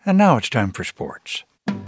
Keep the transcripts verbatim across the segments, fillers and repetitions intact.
And now it's time for sports.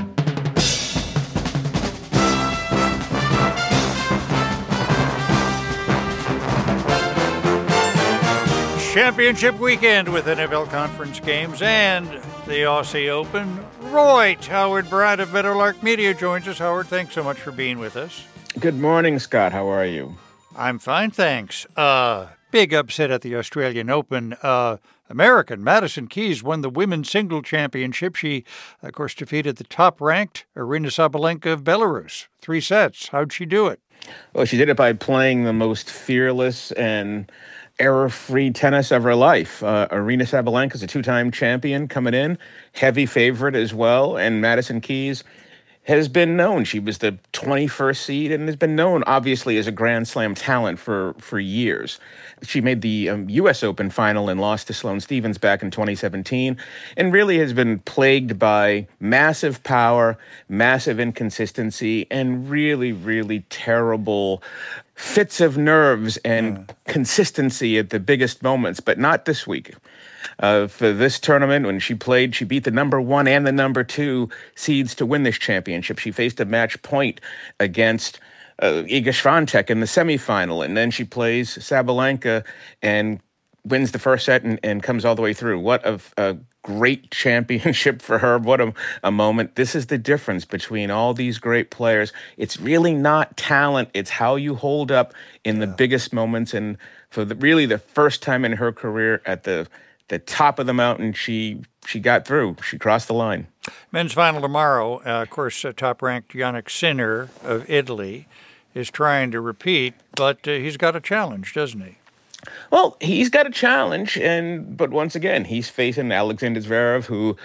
Championship weekend with N F L conference games and the Aussie Open. Roy Howard Brad of Meadowlark Media joins us. Howard, thanks so much for being with us. Good morning, Scott. How are you? I'm fine, thanks. Uh, big upset at the Australian Open. Uh, American Madison Keys won the women's single championship. She, of course, defeated the top-ranked Aryna Sabalenka of Belarus. Three sets. How'd she do it? Well, she did it by playing the most fearless and error-free tennis of her life. Uh, Aryna Sabalenka is a two-time champion coming in, heavy favorite as well, and Madison Keys has been known. She was the twenty-first seed and has been known, obviously, as a Grand Slam talent for, for years. She made the um, U S Open final and lost to Sloane Stephens back in twenty seventeen, and really has been plagued by massive power, massive inconsistency, and really, really terrible fits of nerves and yeah. consistency at the biggest moments, but not this week. Uh, for this tournament, when she played, she beat the number one and the number two seeds to win this championship. She faced a match point against uh, Iga Swiatek in the semifinal, and then she plays Sabalenka and wins the first set and, and comes all the way through. What a, a great championship for her. What a, a moment. This is the difference between all these great players. It's really not talent. It's how you hold up in yeah. the biggest moments. And for the, really the first time in her career at the the top of the mountain, she she got through. She crossed the line. Men's final tomorrow. Uh, of course, uh, top-ranked Jannik Sinner of Italy is trying to repeat, but uh, he's got a challenge, doesn't he? Well, he's got a challenge, and but once again, he's facing Alexander Zverev, who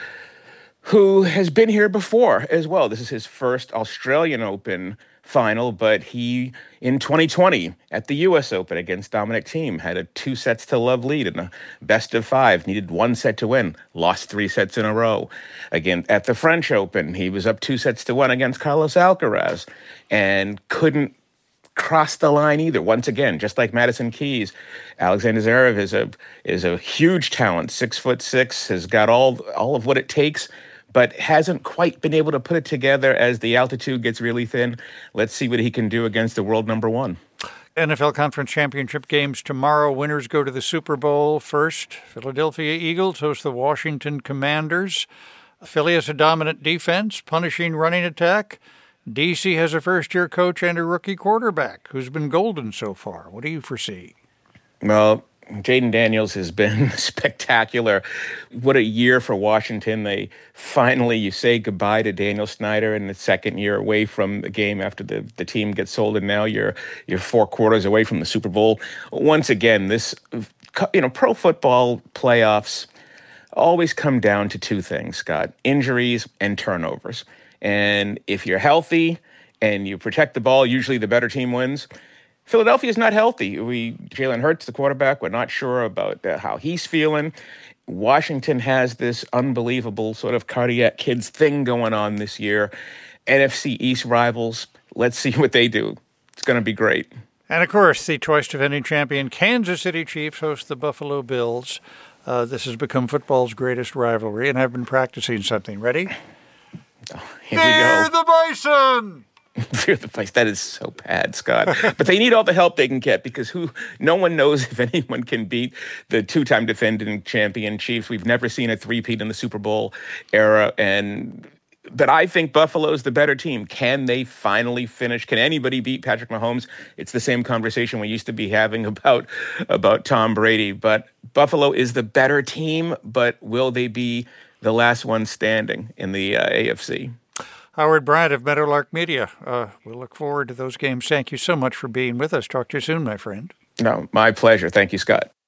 who has been here before as well. This is his first Australian Open final, but he, in twenty twenty, at the U S Open against Dominic Thiem, had a two sets to love lead in a best of five, needed one set to win, lost three sets in a row. Again, at the French Open, he was up two sets to one against Carlos Alcaraz and couldn't cross the line either. Once again, just like Madison Keys, Alexander Zverev is a is a huge talent, six foot six, has got all all of what it takes, but hasn't quite been able to put it together as the altitude gets really thin. Let's see what he can do against the world number one. N F L Conference Championship games tomorrow. Winners go to the Super Bowl first. Philadelphia Eagles host the Washington Commanders. Philly has a dominant defense, punishing running attack. D C has a first-year coach and a rookie quarterback who's been golden so far. What do you foresee? Well, Jaden Daniels has been spectacular. What a year for Washington. They finally, you say goodbye to Daniel Snyder in the second year away from the game after the, the team gets sold, and now you're you're four quarters away from the Super Bowl. Once again, this, you know, pro football playoffs always come down to two things, Scott: injuries and turnovers. And if you're healthy and you protect the ball, usually the better team wins. Philadelphia is not healthy. We Jalen Hurts, the quarterback, we're not sure about uh, how he's feeling. Washington has this unbelievable sort of cardiac kids thing going on this year. N F C East rivals, let's see what they do. It's going to be great. And, of course, the twice defending champion Kansas City Chiefs host the Buffalo Bills. Uh, this has become football's greatest rivalry, and I've been practicing something. Ready? Oh, here we go. Fear the Bison! Fear the Bison. That is so bad, Scott. But they need all the help they can get, because who? No one knows if anyone can beat the two-time defending champion Chiefs. We've never seen a three-peat in the Super Bowl era, and but I think Buffalo's the better team. Can they finally finish? Can anybody beat Patrick Mahomes? It's the same conversation we used to be having about about Tom Brady. But Buffalo is the better team. But will they be the last one standing in the uh, A F C? Howard Bryant of Meadowlark Media. Uh, we'll look forward to those games. Thank you so much for being with us. Talk to you soon, my friend. No, my pleasure. Thank you, Scott.